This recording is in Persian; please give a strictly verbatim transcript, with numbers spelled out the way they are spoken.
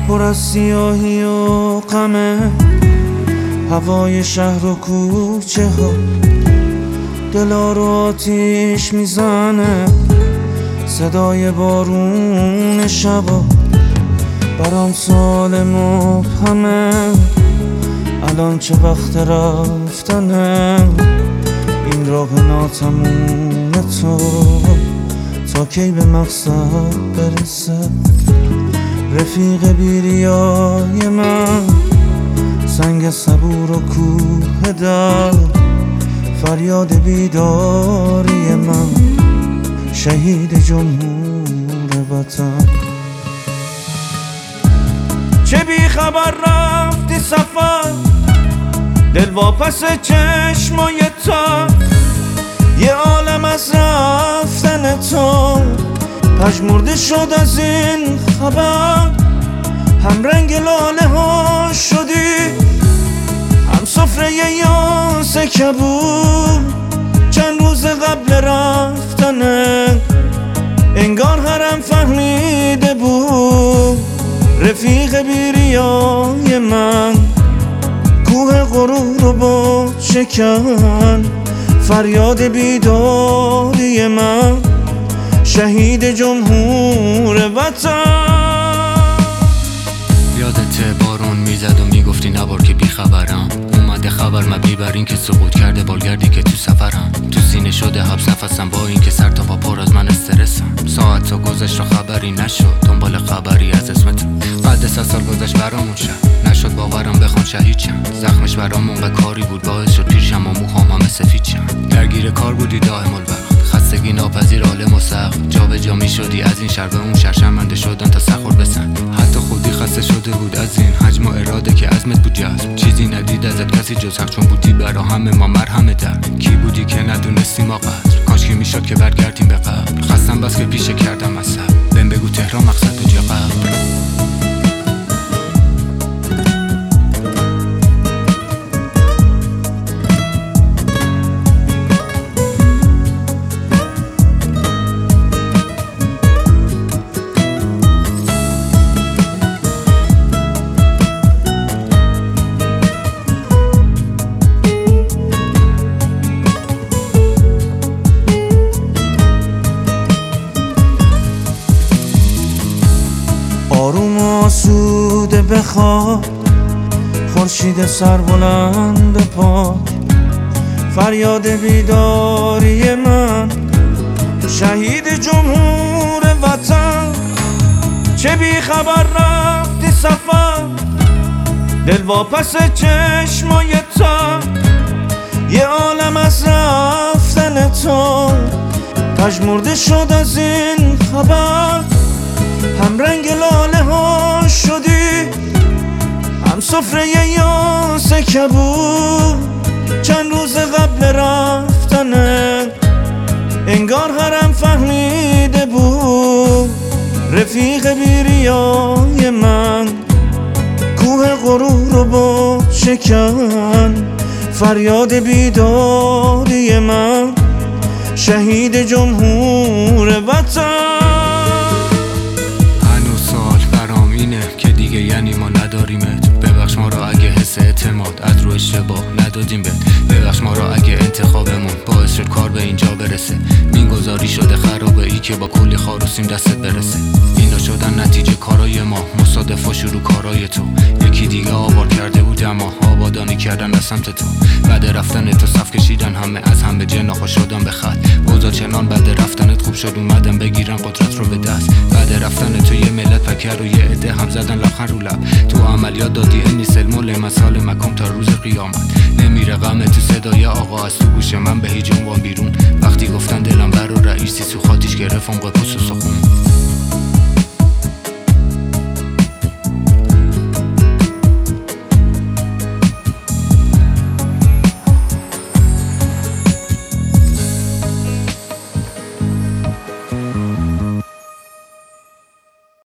پر از سیاهی و غمه، هوای شهر و کوچه ها دلا رو آتیش میزنه، صدای بارون شبا برام سوال مبهمه. الان چه وقت رفتنه، این راه ناتموم تو تا کی به مقصد برسه؟ رفیق بیریای من، سنگ صبور و کوه در، فریاد بیداری من، شهید جمهور وطن. چه بی خبر رفتی سفر، دل واپس چشمای تا، یه عالم از رفتن تو پژمرده شد از این خبر. هم رنگ لاله ها شدی، هم سفره یاس کبود، چند روز قبل رفتنه انگار حرم فهمیده بود. رفیق بیریای من، کوه غرور رو با شکن، فریاد بیداری من، شهید جمهور وطن. یادت بارون میزد و میگفتی نبار که بیخبرم، اومده خبر مبنی بر این که سقوط کرده بالگردی که تو سفرم، تو سینه شده حبس نفسم با این که سر تا پا پر از من استرسم. ساعت تا گذشت و خبری نشد، دنبال خبری از اسمت. بعد سه سال گذشت برامون شد، نشد باورم بخوام شهید شم. زخمش برامون به کاری بود، باعث شد پیرشم و موهام همه سفید شم. درگیر کار بودی دائم الوقت، خستگی ناپذیر عالم و سخت، جا به جا می شدی از این شهر به اون شهر، شرمنده شدن تا سخور بسن. حتی خودی خسته شده بود از این حجم و اراده که عزمت بود جذب. چیزی ندید ازت کسی جز حق، چون بودی برا همه ما مرهم در. کی بودی که ندونستی ما قدر، کاش که میشد که برگردیم به قبل. خستم بس که پیشه کردم مذهب، بهم بگو تهران مقصد بود یا قبل. آروم و آسوده بخواب، خورشید سربلند پاک، فریاد بیداری من، شهید جمهور وطن. چه بی خبر رفتی سفر، دل واپس چشمای تا، یه عالم از رفتن تو پژمرده شد از این خبر. هم رنگ لاله ها شدی، هم سفره یاس کبود، چند روز قبل رفتنه انگار حرم فهمیده بود. رفیق بیریای من، کوه غرور رو با شکن، فریاد بیداری من، شهید جمهور وطن. یعنی ما نداریمت، ببخش ما را اگه حس اعتماد از رو اشتباه ندادیم بهت. ببخش ما را اگه انتخابمون باعث شد کار به اینجا برسه. مینگذاری شده خرابه ای که با کلی خاروسیم دستت برسه. اینا شدن نتیجه کارای ما، مصادف و شروع کارای تو. یکی دیگه آوار کرده بود اما آبادانی کردن به سمت تو. بعد رفتن تو صف کشیدن همه از هم به جناح شدن به خط. اوضاع چنان بعد رفتنت خوب شد اومدن بگیرن قدرت رو به دست. بعد رفتن تو یه ملت پکر و یه عده هم زدن لبخند رو لب. تو عملیات دادی انی سلمول مسال مکم تا روز قیامت. نمیره غم تو صدای آقا از تو گوش من به هیچ عنوان بیرون. وقتی گفتن دلم بر و رئیسی سو خاطیش گرفت عمق پوست و سخون.